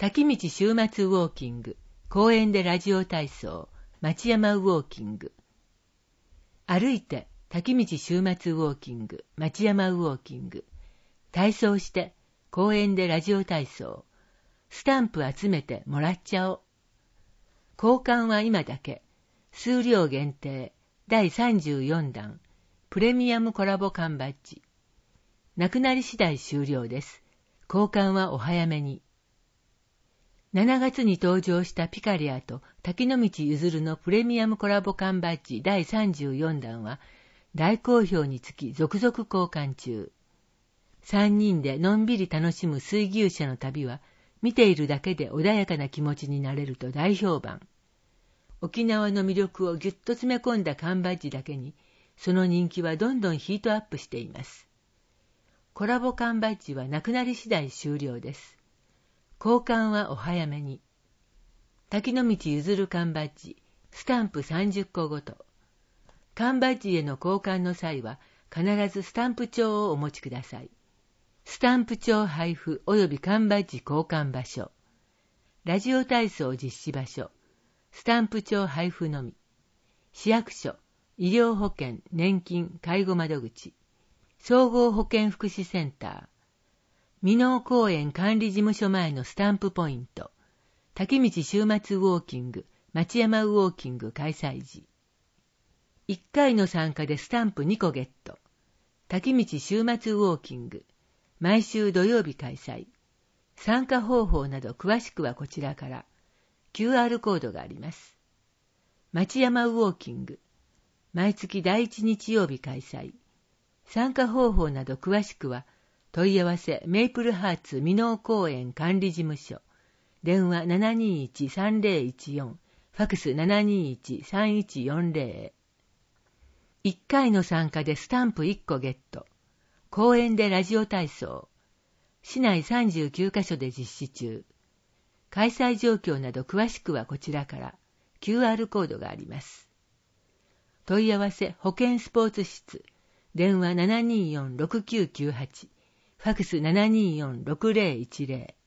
滝道週末ウォーキング、公園でラジオ体操、町山ウォーキング。歩いて滝道週末ウォーキング、町山ウォーキング。体操して公園でラジオ体操。スタンプ集めてもらっちゃおう。交換は今だけ。数量限定。第34弾。プレミアムコラボ缶バッジ。なくなり次第終了です。交換はお早めに。7月に登場したピカリアと滝の道ゆずるのプレミアムコラボ缶バッジ第34弾は大好評につき続々交換中。3人でのんびり楽しむ水牛車の旅は見ているだけで穏やかな気持ちになれると大評判。沖縄の魅力をぎゅっと詰め込んだ缶バッジだけにその人気はどんどんヒートアップしています。コラボ缶バッジはなくなり次第終了です。交換はお早めに。滝の道ゆずる缶バッジ、スタンプ30個ごと。缶バッジへの交換の際は必ずスタンプ帳をお持ちください。スタンプ帳配布及び缶バッジ交換場所。ラジオ体操実施場所。スタンプ帳配布のみ。市役所、医療保険、年金、介護窓口。総合保健福祉センター。箕面公園管理事務所前のスタンプポイント。滝道週末ウォーキング、町山ウォーキング開催時。1回の参加でスタンプ2個ゲット。滝道週末ウォーキング。毎週土曜日開催。参加方法など詳しくはこちらから。QR コードがあります。町山ウォーキング。毎月第1日曜日開催。参加方法など詳しくは、問い合わせメイプルハーツ箕面公園管理事務所。電話 721-3014。ファクス 721-3140。1回の参加でスタンプ1個ゲット。公園でラジオ体操。市内39カ所で実施中。開催状況など詳しくはこちらから QR コードがあります。問い合わせ保健スポーツ室。電話 724-6998。ファクス 724-6010。